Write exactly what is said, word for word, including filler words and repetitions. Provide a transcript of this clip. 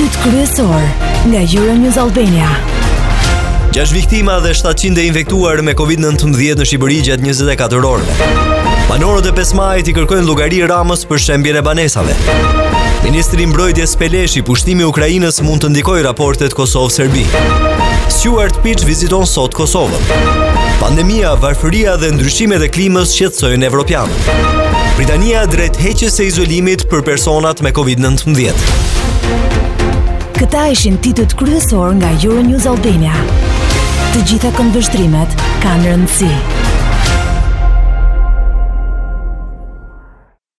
Titut kryesor nga Euronews Albania. gjashtë viktima dhe shtatëqind e infektuar me covid nëntëmbëdhjetë në Shqipëri gjatë njëzet e katër orëve. Banorët e pesë majit i kërkojnë llogari Ramës për shembjen e banesave. Ministri i Mbrojtjes Peleshi, pushtimi i Ukrainës mund të ndikojë raportet Kosovë-Serbi. Stuart Peach viziton sot Kosovën. Pandemia, varfëria dhe ndryshimet e klimës shqetësojnë evropianët. Britania drejt heqjes së izolimit për personat me covid nëntëmbëdhjetë. Këta ishin titut kryesor nga Euronews Albania. Të gjitha këndvështrimet kanë rëndësi.